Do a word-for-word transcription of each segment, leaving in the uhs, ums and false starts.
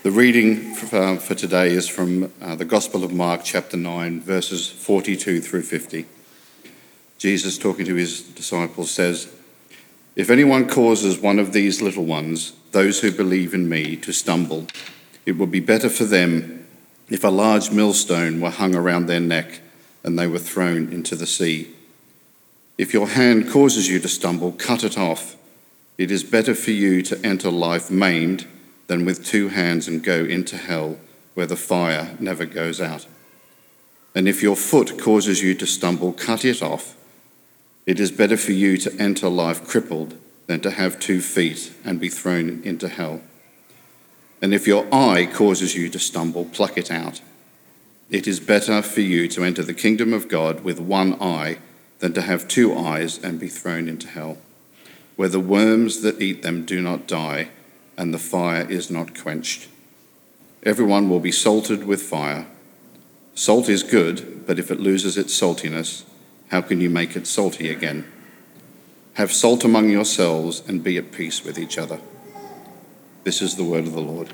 The reading for, for today is from uh, the Gospel of Mark, chapter nine, verses forty-two through fifty. Jesus, talking to his disciples, says, "If anyone causes one of these little ones, those who believe in me, to stumble, it would be better for them if a large millstone were hung around their neck and they were thrown into the sea. If your hand causes you to stumble, cut it off. It is better for you to enter life maimed than with two hands and go into hell, where the fire never goes out. And if your foot causes you to stumble, cut it off. It is better for you to enter life crippled than to have two feet and be thrown into hell. And if your eye causes you to stumble, pluck it out. It is better for you to enter the kingdom of God with one eye than to have two eyes and be thrown into hell, where the worms that eat them do not die, and the fire is not quenched. Everyone will be salted with fire. Salt is good, but if it loses its saltiness, how can you make it salty again? Have salt among yourselves and be at peace with each other." This is the word of the Lord.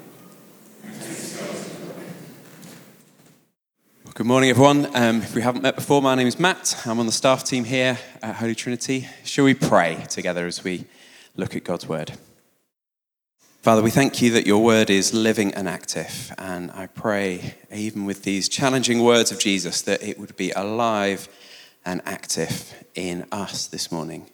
Good morning, everyone. Um, if we haven't met before, my name is Matt. I'm on the staff team here at Holy Trinity. Shall we pray together as we look at God's word? Father, we thank you that your word is living and active, and I pray, even with these challenging words of Jesus, that it would be alive and active in us this morning.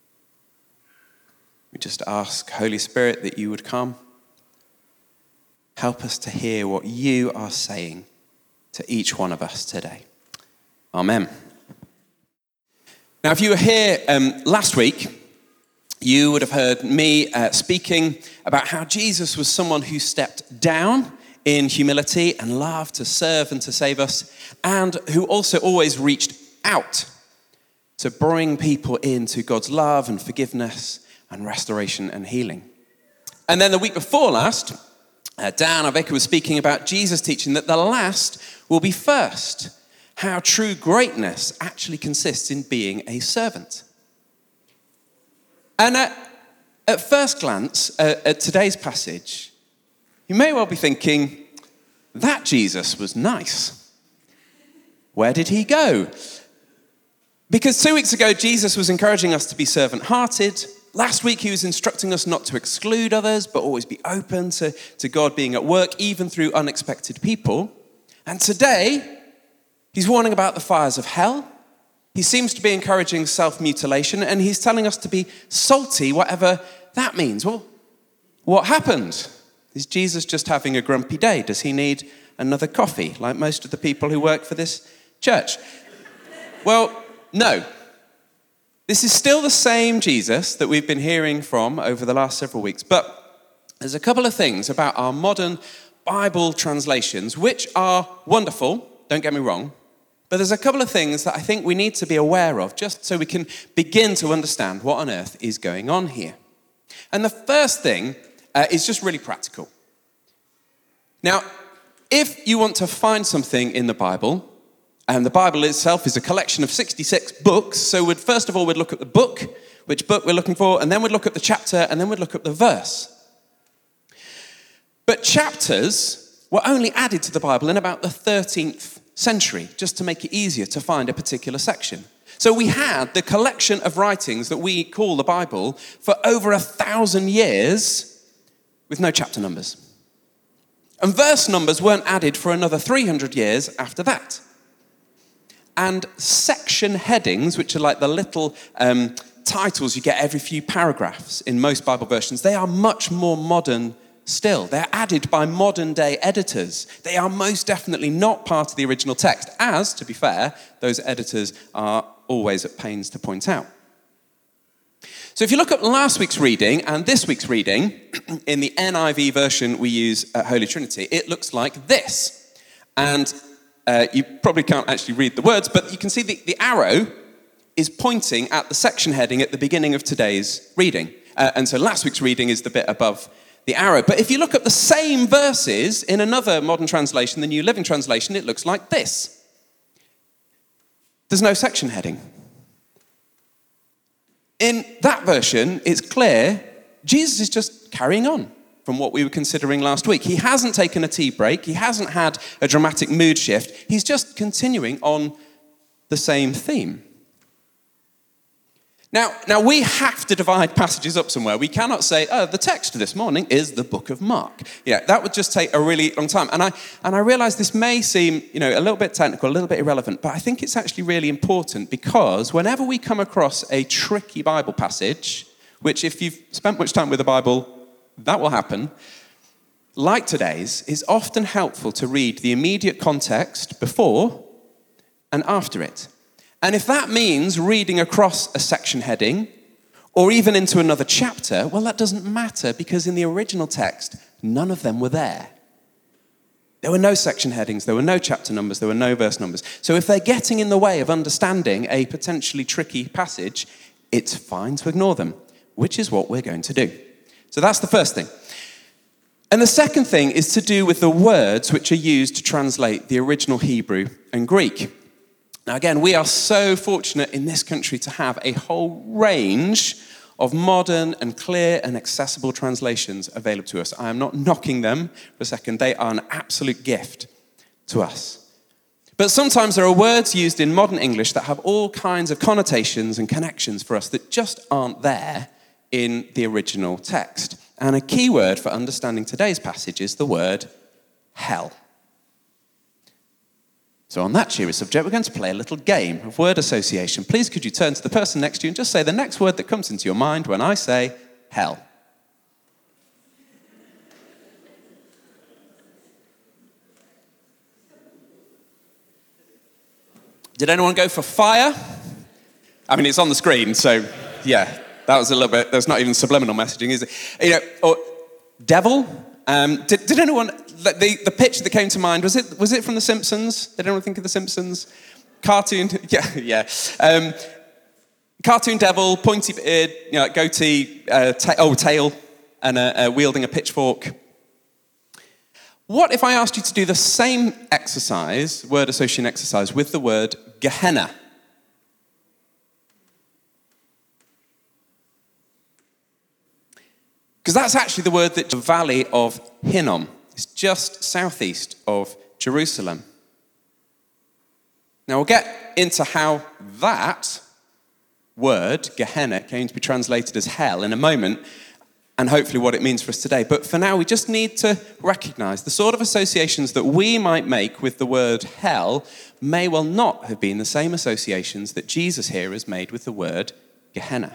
We just ask, Holy Spirit, that you would come. Help us to hear what you are saying to each one of us today. Amen. Now, if you were here um, last week, you would have heard me uh, speaking about how Jesus was someone who stepped down in humility and love to serve and to save us, and who also always reached out to bring people into God's love and forgiveness and restoration and healing. And then the week before last, uh, Dan, our vicar, was speaking about Jesus teaching that the last will be first, how true greatness actually consists in being a servant. And at, at first glance, uh, at today's passage, you may well be thinking, that Jesus was nice. Where did he go? Because two weeks ago, Jesus was encouraging us to be servant-hearted. Last week, he was instructing us not to exclude others, but always be open to, to God being at work, even through unexpected people. And today, he's warning about the fires of hell. He seems to be encouraging self-mutilation, and he's telling us to be salty, whatever that means. Well, what happened? Is Jesus just having a grumpy day? Does he need another coffee, like most of the people who work for this church? Well, no. This is still the same Jesus that we've been hearing from over the last several weeks, but there's a couple of things about our modern Bible translations which are wonderful, don't get me wrong, but there's a couple of things that I think we need to be aware of just so we can begin to understand what on earth is going on here. And the first thing uh, is just really practical. Now, if you want to find something in the Bible, and the Bible itself is a collection of sixty-six books, so we'd, first of all, we'd look at the book, which book we're looking for, and then we'd look at the chapter, and then we'd look at the verse. But chapters were only added to the Bible in about the thirteenth century, just to make it easier to find a particular section. So we had the collection of writings that we call the Bible for over a thousand years with no chapter numbers. And verse numbers weren't added for another three hundred years after that. And section headings, which are like the little um, titles you get every few paragraphs in most Bible versions, they are much more modern still. They're added by modern day editors. They are most definitely not part of the original text, as, to be fair, those editors are always at pains to point out. So if you look at last week's reading and this week's reading, in the N I V version we use at Holy Trinity, it looks like this. And uh, you probably can't actually read the words, but you can see the, the arrow is pointing at the section heading at the beginning of today's reading. Uh, and so last week's reading is the bit above the arrow. But if you look at the same verses in another modern translation, the New Living Translation, it looks like this. There's no section heading. In that version, it's clear Jesus is just carrying on. from what we were considering last week. He hasn't taken a tea break. He hasn't had a dramatic mood shift. He's just continuing on the same theme. Now, now we have to divide passages up somewhere. We cannot say, oh, the text this morning is the book of Mark. Yeah, that would just take a really long time. And I and I realize this may seem, you know, a little bit technical, a little bit irrelevant, but I think it's actually really important because whenever we come across a tricky Bible passage, which if you've spent much time with the Bible, that will happen, like today's, is often helpful to read the immediate context before and after it. And if that means reading across a section heading or even into another chapter, well, that doesn't matter because in the original text, none of them were there. There were no section headings, there were no chapter numbers, there were no verse numbers. So if they're getting in the way of understanding a potentially tricky passage, it's fine to ignore them, which is what we're going to do. So that's the first thing. And the second thing is to do with the words which are used to translate the original Hebrew and Greek. Now, again, we are so fortunate in this country to have a whole range of modern and clear and accessible translations available to us. I am not knocking them for a second. They are an absolute gift to us. But sometimes there are words used in modern English that have all kinds of connotations and connections for us that just aren't there in the original text. And a key word for understanding today's passage is the word hell. So on that cheery subject, we're going to play a little game of word association. Please could you turn to the person next to you and just say the next word that comes into your mind when I say hell. Did anyone go for fire? I mean, it's on the screen, so yeah, that was a little bit, there's not even subliminal messaging, is it? You know, or devil. Um, did, did anyone, the, the picture that came to mind, was it was it from The Simpsons? Did anyone think of The Simpsons? Cartoon, yeah, yeah. Um, cartoon devil, pointy beard, you know, goatee, uh, ta- oh, tail, and uh, uh, wielding a pitchfork. What if I asked you to do the same exercise, word association exercise, with the word Gehenna? Because that's actually the word that the Valley of Hinnom is just southeast of Jerusalem. Now we'll get into how that word, Gehenna, came to be translated as hell in a moment, and hopefully what it means for us today. But for now, we just need to recognize the sort of associations that we might make with the word hell may well not have been the same associations that Jesus here has made with the word Gehenna.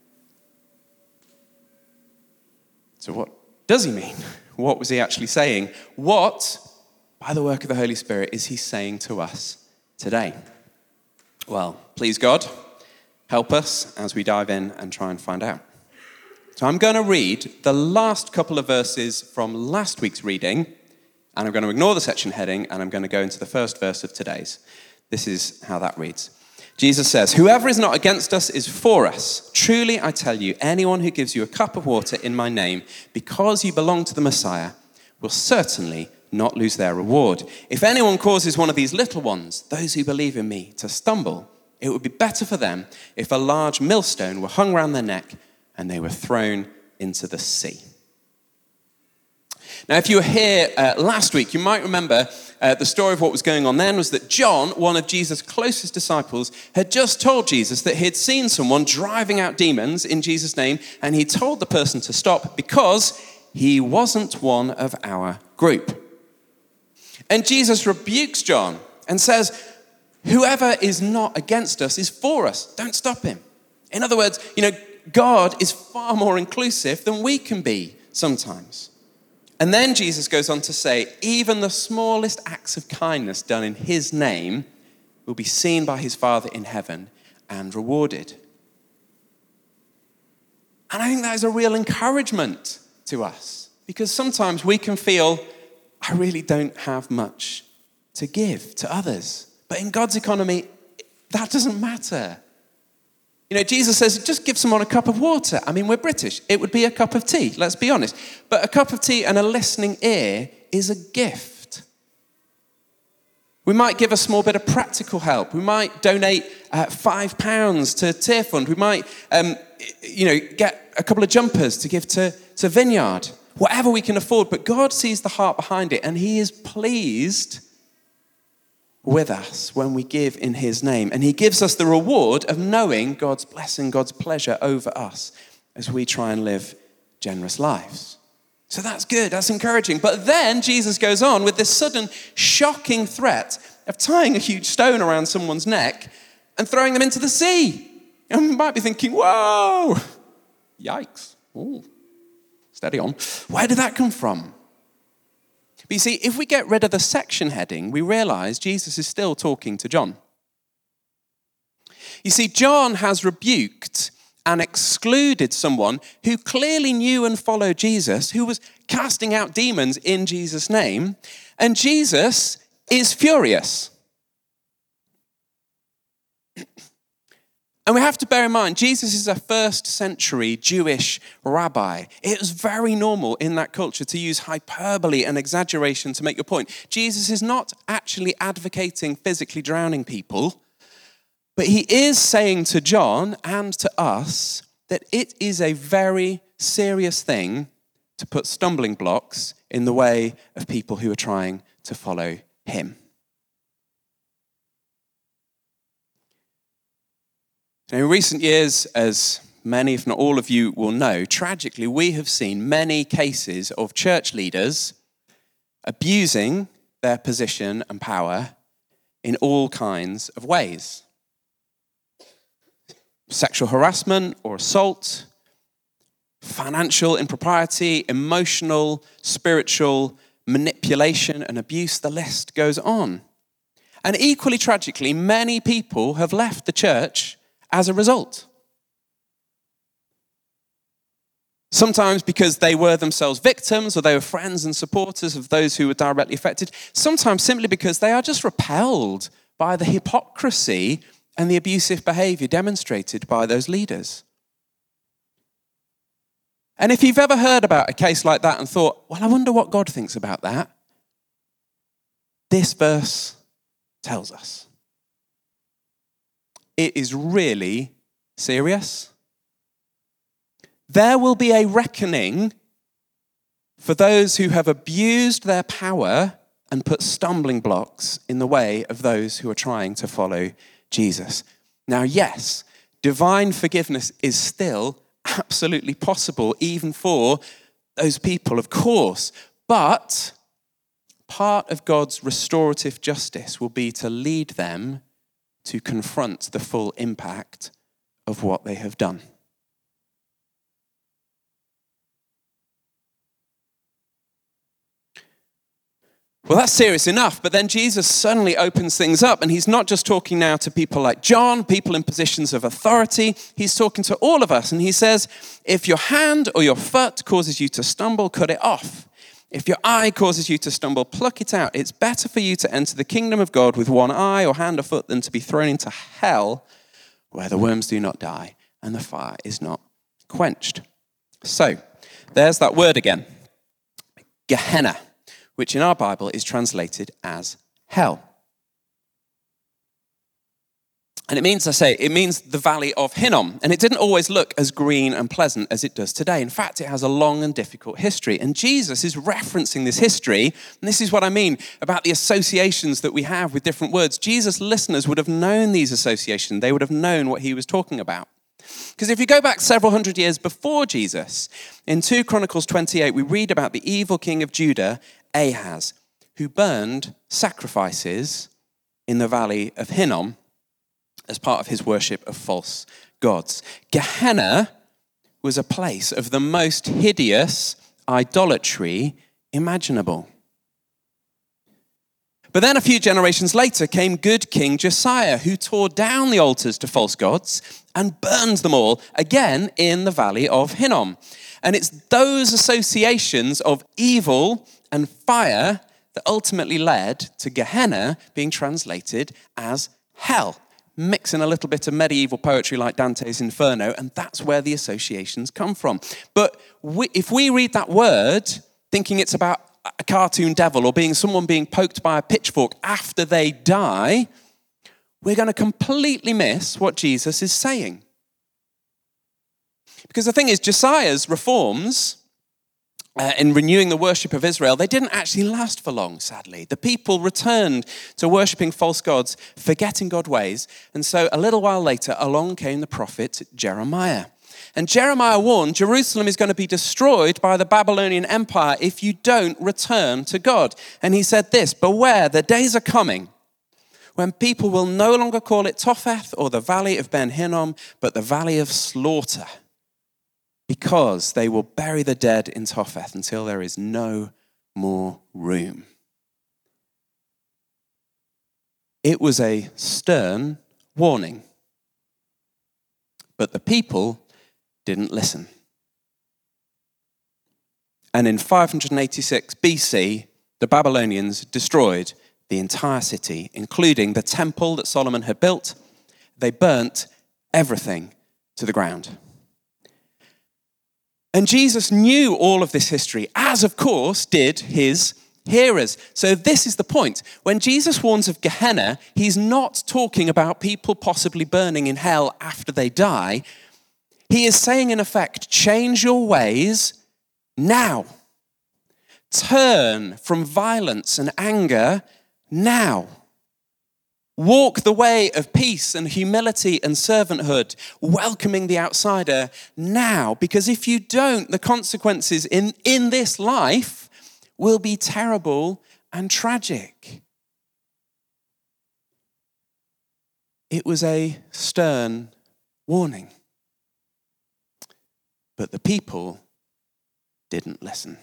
So what does he mean? What was he actually saying? What, by the work of the Holy Spirit, is he saying to us today? Well, please God, help us as we dive in and try and find out. So I'm going to read the last couple of verses from last week's reading, and I'm going to ignore the section heading, and I'm going to go into the first verse of today's. This is how that reads. Jesus says, "Whoever is not against us is for us. Truly, I tell you, anyone who gives you a cup of water in my name, because you belong to the Messiah, will certainly not lose their reward. If anyone causes one of these little ones, those who believe in me, to stumble, it would be better for them if a large millstone were hung around their neck and they were thrown into the sea." Now, if you were here uh, last week, you might remember uh, the story of what was going on then was that John, one of Jesus' closest disciples, had just told Jesus that he had seen someone driving out demons in Jesus' name, and he told the person to stop because he wasn't one of our group. And Jesus rebukes John and says, whoever is not against us is for us. Don't stop him. In other words, you know, God is far more inclusive than we can be sometimes. And then Jesus goes on to say, even the smallest acts of kindness done in his name will be seen by his Father in heaven and rewarded. And I think that is a real encouragement to us, because sometimes we can feel, I really don't have much to give to others. But in God's economy, that doesn't matter. You know, Jesus says, just give someone a cup of water. I mean, we're British. It would be a cup of tea, let's be honest. But a cup of tea and a listening ear is a gift. We might give a small bit of practical help. We might donate uh, five pounds to Tear Fund. We might, um, you know, get a couple of jumpers to give to, to Vineyard. whatever we can afford, but God sees the heart behind it, and he is pleased with us when we give in his name. And he gives us the reward of knowing God's blessing, God's pleasure over us as we try and live generous lives. So that's good, that's encouraging. But then Jesus goes on with this sudden shocking threat of tying a huge stone around someone's neck and throwing them into the sea. And you might be thinking, whoa, yikes. Ooh. Steady on. Where did that come from? But you see, if we get rid of the section heading, we realize Jesus is still talking to John. You see, John has rebuked and excluded someone who clearly knew and followed Jesus, who was casting out demons in Jesus' name, and Jesus is furious. And we have to bear in mind, Jesus is a first century Jewish rabbi. It was very normal in that culture to use hyperbole and exaggeration to make your point. Jesus is not actually advocating physically drowning people, but he is saying to John and to us that it is a very serious thing to put stumbling blocks in the way of people who are trying to follow him. Now, in recent years, as many, if not all of you will know, tragically, we have seen many cases of church leaders abusing their position and power in all kinds of ways. Sexual harassment or assault, financial impropriety, emotional, spiritual manipulation and abuse, the list goes on. And equally tragically, many people have left the church as a result. Sometimes because they were themselves victims or they were friends and supporters of those who were directly affected. Sometimes simply because they are just repelled by the hypocrisy and the abusive behavior demonstrated by those leaders. And if you've ever heard about a case like that and thought, well, I wonder what God thinks about that, this verse tells us. It is really serious. There will be a reckoning for those who have abused their power and put stumbling blocks in the way of those who are trying to follow Jesus. Now, yes, divine forgiveness is still absolutely possible, even for those people, of course. But part of God's restorative justice will be to lead them to confront the full impact of what they have done. Well, that's serious enough, but then Jesus suddenly opens things up, and he's not just talking now to people like John, people in positions of authority. He's talking to all of us, and he says, if your hand or your foot causes you to stumble, cut it off. If your eye causes you to stumble, pluck it out. It's better for you to enter the kingdom of God with one eye or hand or foot than to be thrown into hell, where the worms do not die and the fire is not quenched. So, there's that word again, Gehenna, which in our Bible is translated as hell. And it means, I say, it means the valley of Hinnom. And it didn't always look as green and pleasant as it does today. In fact, it has a long and difficult history. And Jesus is referencing this history. And this is what I mean about the associations that we have with different words. Jesus' listeners would have known these associations. They would have known what he was talking about. Because if you go back several hundred years before Jesus, in Second Chronicles twenty-eight, we read about the evil king of Judah, Ahaz, who burned sacrifices in the valley of Hinnom as part of his worship of false gods. Gehenna was a place of the most hideous idolatry imaginable. But then a few generations later came good King Josiah, who tore down the altars to false gods and burned them all, again in the valley of Hinnom. And it's those associations of evil and fire that ultimately led to Gehenna being translated as hell. Mix in a little bit of medieval poetry like Dante's Inferno, and that's where the associations come from. But we, if we read that word thinking it's about a cartoon devil or being someone being poked by a pitchfork after they die, we're going to completely miss what Jesus is saying. Because the thing is, Josiah's reforms uh, in renewing the worship of Israel, they didn't actually last for long, sadly. The people returned to worshipping false gods, forgetting God's ways. And so a little while later, along came the prophet Jeremiah. And Jeremiah warned Jerusalem is going to be destroyed by the Babylonian Empire if you don't return to God. And he said this, beware, the days are coming when people will no longer call it Topheth or the valley of Ben Hinnom, but the valley of slaughter, because they will bury the dead in Topheth until there is no more room. It was a stern warning, but the people didn't listen. And in five eighty-six B C, the Babylonians destroyed the entire city, including the temple that Solomon had built. They burnt everything to the ground. And Jesus knew all of this history, as of course did his hearers. So this is the point. When Jesus warns of Gehenna, he's not talking about people possibly burning in hell after they die. He is saying, in effect, change your ways now. Turn from violence and anger now. Walk the way of peace and humility and servanthood, welcoming the outsider now. Because if you don't, the consequences in, in this life will be terrible and tragic. It was a stern warning. But the people didn't listen.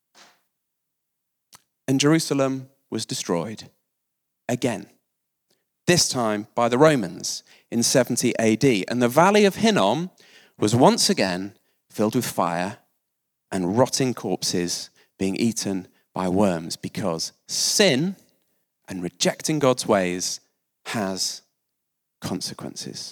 And Jerusalem was destroyed again, this time by the Romans in seventy A D. And the valley of Hinnom was once again filled with fire and rotting corpses being eaten by worms, because sin and rejecting God's ways has consequences.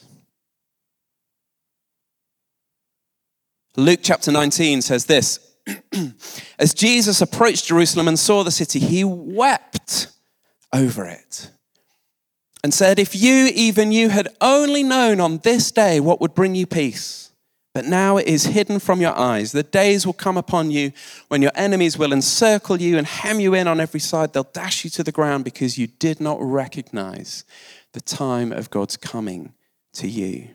Luke chapter nineteen says this, as Jesus approached Jerusalem and saw the city, he wept over it and said, if you, even you, had only known on this day what would bring you peace, but now it is hidden from your eyes. The days will come upon you when your enemies will encircle you and hem you in on every side. They'll dash you to the ground because you did not recognize the time of God's coming to you.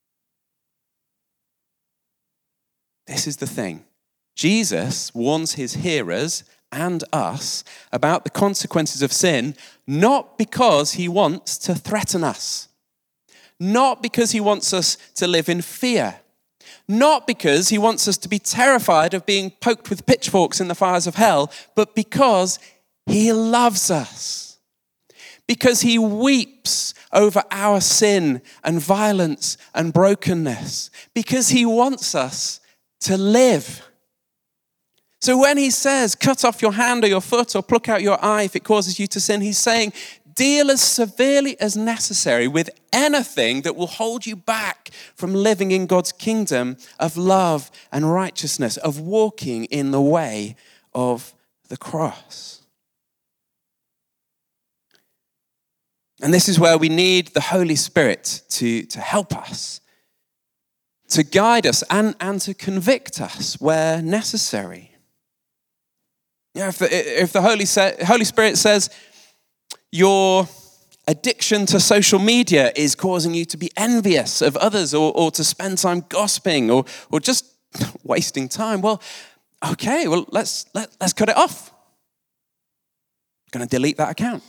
This is the thing. Jesus warns his hearers and us about the consequences of sin, not because he wants to threaten us, not because he wants us to live in fear, not because he wants us to be terrified of being poked with pitchforks in the fires of hell, but because he loves us, because he weeps over our sin and violence and brokenness, because he wants us to live. So when he says, cut off your hand or your foot or pluck out your eye if it causes you to sin, he's saying, deal as severely as necessary with anything that will hold you back from living in God's kingdom of love and righteousness, of walking in the way of the cross. And this is where we need the Holy Spirit to, to help us, to guide us and, and to convict us where necessary. You know, if the, if the Holy, Holy Spirit says your addiction to social media is causing you to be envious of others, or, or to spend time gossiping, or, or just wasting time, well, okay, well, let's, let, let's cut it off. I'm going to delete that account.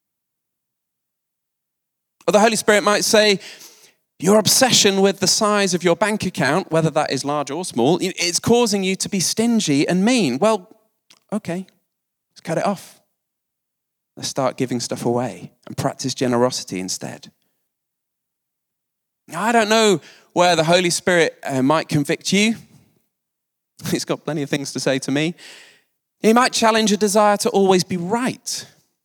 Or the Holy Spirit might say, your obsession with the size of your bank account, whether that is large or small, it's causing you to be stingy and mean. Well, okay, let's cut it off. Let's start giving stuff away and practice generosity instead. Now, I don't know where the Holy Spirit uh, might convict you. He's got plenty of things to say to me. He might challenge a desire to always be right.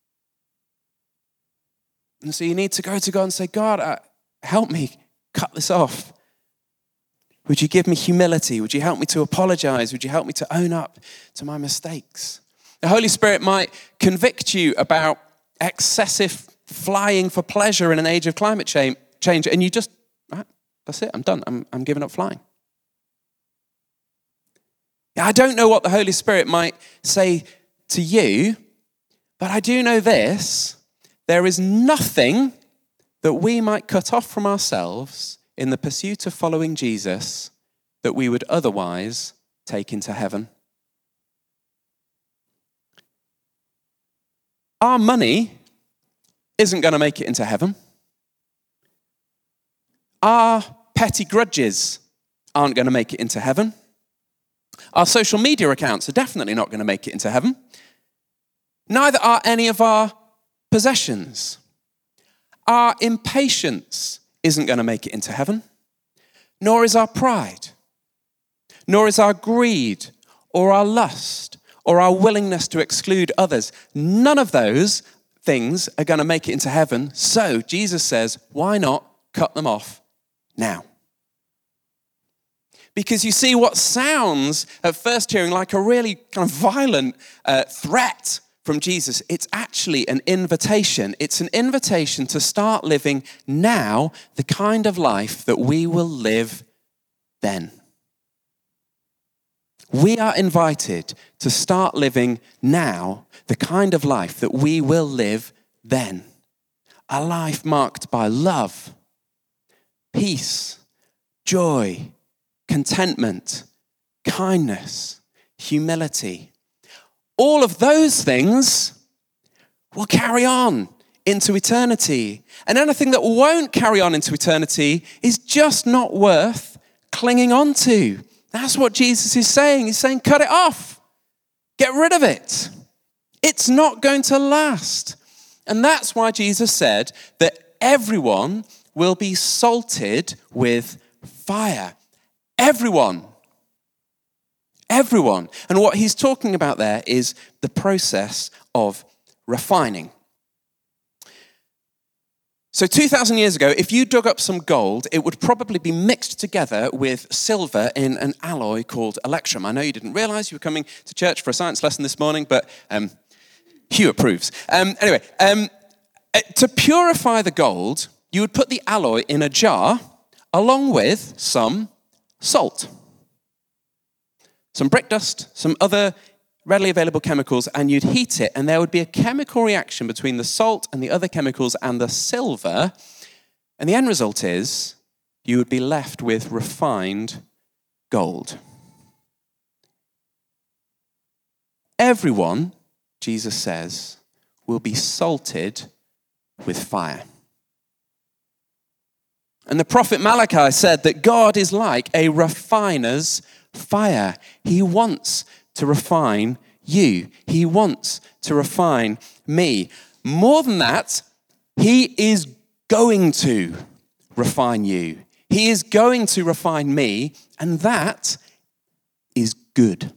And so you need to go to God and say, God, uh, help me cut this off. Would you give me humility? Would you help me to apologize? Would you help me to own up to my mistakes? The Holy Spirit might convict you about excessive flying for pleasure in an age of climate change, and you just, right, that's it, I'm done. I'm, I'm giving up flying. I don't know what the Holy Spirit might say to you, but I do know this. There is nothing that we might cut off from ourselves in the pursuit of following Jesus that we would otherwise take into heaven. Our money isn't going to make it into heaven. Our petty grudges aren't going to make it into heaven. Our social media accounts are definitely not going to make it into heaven. Neither are any of our possessions. Our impatience isn't going to make it into heaven. Nor is our pride. Nor is our greed or our lust or our willingness to exclude others. None of those things are going to make it into heaven. So Jesus says, why not cut them off now? Because you see, what sounds at first hearing like a really kind of violent uh, threat from Jesus, it's actually an invitation. It's an invitation to start living now the kind of life that we will live then. We are invited to start living now the kind of life that we will live then. A life marked by love, peace, joy, contentment, kindness, humility. All of those things will carry on into eternity. And anything that won't carry on into eternity is just not worth clinging on to. That's what Jesus is saying. He's saying, cut it off. Get rid of it. It's not going to last. And that's why Jesus said that everyone will be salted with fire. Everyone. Everyone. And what he's talking about there is the process of refining. So two thousand years ago, if you dug up some gold, it would probably be mixed together with silver in an alloy called electrum. I know you didn't realize you were coming to church for a science lesson this morning, but um, Hugh approves. Um, anyway, um, to purify the gold, you would put the alloy in a jar along with some salt, some brick dust, some other readily available chemicals, and you'd heat it, and there would be a chemical reaction between the salt and the other chemicals and the silver, and the end result is you would be left with refined gold. Everyone, Jesus says, will be salted with fire. And the prophet Malachi said that God is like a refiner's fire. He wants to refine you. He wants to refine me. More than that, he is going to refine you. He is going to refine me, and that is good.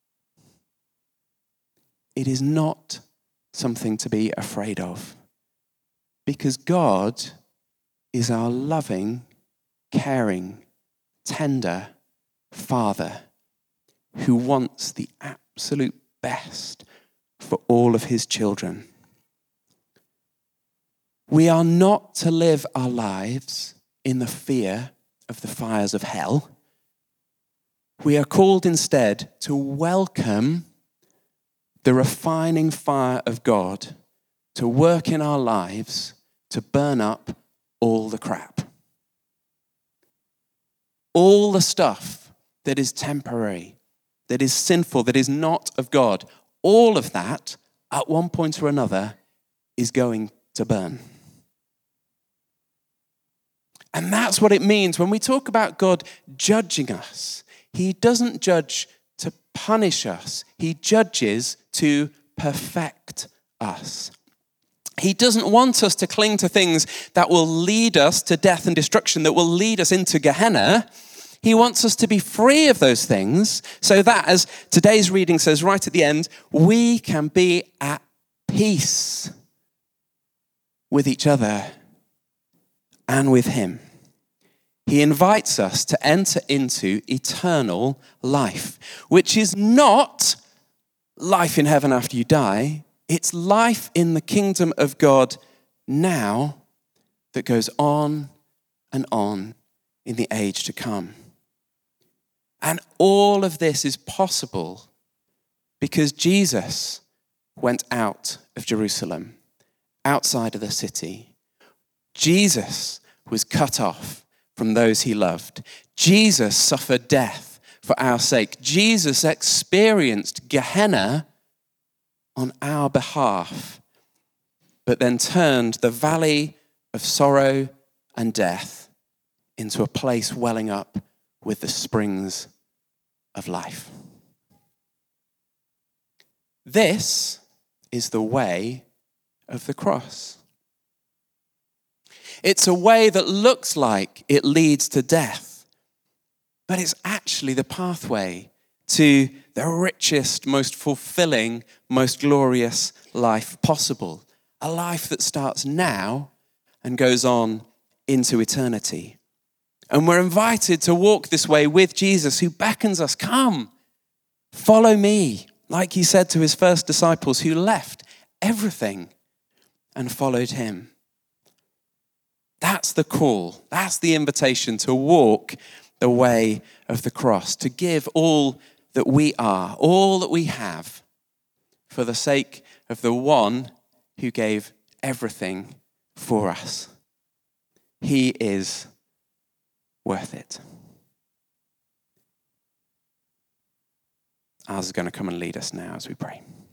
It is not something to be afraid of, because God is our loving, caring, tender Father who wants the absolute best for all of his children. We are not to live our lives in the fear of the fires of hell. We are called instead to welcome the refining fire of God to work in our lives to burn up all the crap. All the stuff that is temporary, that is sinful, that is not of God, all of that, at one point or another, is going to burn. And that's what it means when we talk about God judging us. He doesn't judge to punish us. He judges to perfect us. He doesn't want us to cling to things that will lead us to death and destruction, that will lead us into Gehenna. He wants us to be free of those things so that, as today's reading says right at the end, we can be at peace with each other and with him. He invites us to enter into eternal life, which is not life in heaven after you die. It's life in the kingdom of God now that goes on and on in the age to come. And all of this is possible because Jesus went out of Jerusalem, outside of the city. Jesus was cut off from those he loved. Jesus suffered death for our sake. Jesus experienced Gehenna on our behalf, but then turned the valley of sorrow and death into a place welling up with the springs of life. This is the way of the cross. It's a way that looks like it leads to death, but it's actually the pathway to the richest, most fulfilling, most glorious life possible. A life that starts now and goes on into eternity. And we're invited to walk this way with Jesus, who beckons us, come, follow me, like he said to his first disciples who left everything and followed him. That's the call. That's the invitation to walk the way of the cross, to give all that we are, all that we have, for the sake of the one who gave everything for us. He is worth it. Az is going to come and lead us now as we pray.